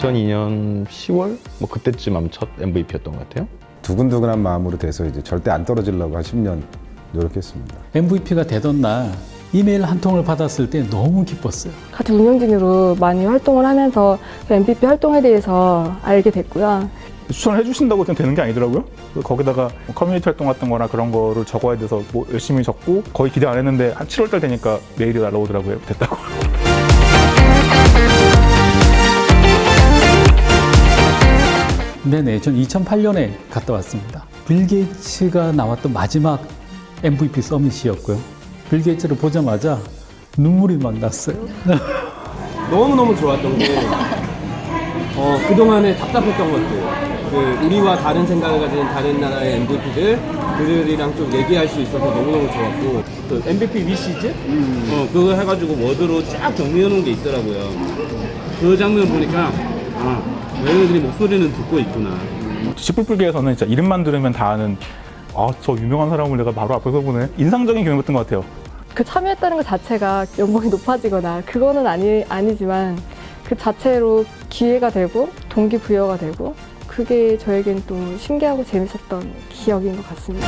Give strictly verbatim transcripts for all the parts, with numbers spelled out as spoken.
이천이 년 시월 뭐 그때쯤 아마 첫 엠브이피였던 것 같아요. 두근두근한 마음으로 돼서 이제 절대 안 떨어지려고 한 십 년 노력했습니다. 엠브이피가 되던 날 이메일 한 통을 받았을 때 너무 기뻤어요. 같이 운영진으로 많이 활동을 하면서 엠브이피 활동에 대해서 알게 됐고요. 추천을 해주신다고 그냥 되는 게 아니더라고요. 거기다가 커뮤니티 활동 같은 거나 그런 거를 적어야 돼서 뭐 열심히 적고 거의 기대 안 했는데 한 칠월 달 되니까 메일이 날라오더라고요. 됐다고. 네네, 전 이천팔 년에 갔다 왔습니다. 빌 게이츠가 나왔던 마지막 엠브이피 서밋이었고요. 빌 게이츠를 보자마자 눈물이 막 났어요. 너무너무 좋았던 게 어, 그동안에 답답했던 것들, 그 우리와 다른 생각을 가진 다른 나라의 엠브이피들 그들이랑 좀 얘기할 수 있어서 너무너무 좋았고, 그 엠브이피 위시즈? 음. 어, 그거 해가지고 워드로 쫙 정리해놓은 게 있더라고요. 그 장면 보니까 아, 얘네들이 목소리는 듣고 있구나. 시뿔뿔개에서는 진짜 이름만 들으면 다 아는 아, 저 유명한 사람을 내가 바로 앞에서 보네. 인상적인 경험이었던 것 같아요. 그 참여했다는 것 자체가 연봉이 높아지거나 그거는 아니, 아니지만 그 자체로 기회가 되고 동기부여가 되고 그게 저에겐 또 신기하고 재밌었던 기억인 것 같습니다.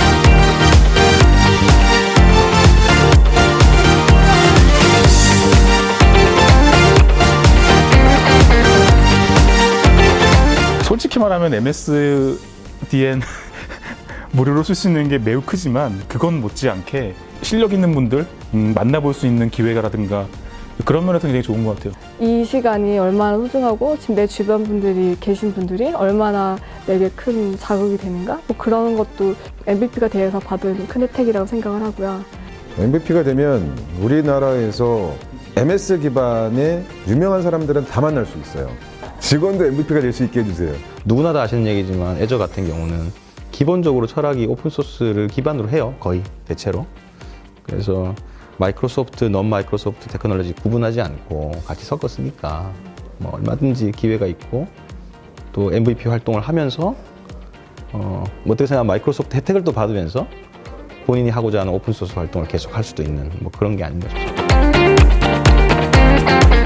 솔직히 말하면 엠에스디엔 무료로 쓸 수 있는 게 매우 크지만 그건 못지않게 실력 있는 분들 음, 만나볼 수 있는 기회라든가 그런 면에서 굉장히 좋은 것 같아요. 이 시간이 얼마나 소중하고 지금 내 주변 분들이 계신 분들이 얼마나 내게 큰 자극이 되는가 뭐 그런 것도 엠브이피가 되어서 받은 큰 혜택이라고 생각을 하고요. 엠브이피가 되면 우리나라에서 엠에스 기반의 유명한 사람들은 다 만날 수 있어요. 직원도 엠브이피가 될 수 있게 해주세요. 누구나 다 아시는 얘기지만 애저 같은 경우는 기본적으로 철학이 오픈소스를 기반으로 해요. 거의 대체로. 그래서 마이크로소프트, 넌 마이크로소프트 테크놀로지 구분하지 않고 같이 섞어 쓰니까 뭐 얼마든지 기회가 있고 또 엠브이피 활동을 하면서 어, 뭐 어떻게 생각하면 마이크로소프트 혜택을 또 받으면서 본인이 하고자 하는 오픈소스 활동을 계속 할 수도 있는 뭐 그런 게 아닌가 싶습니다.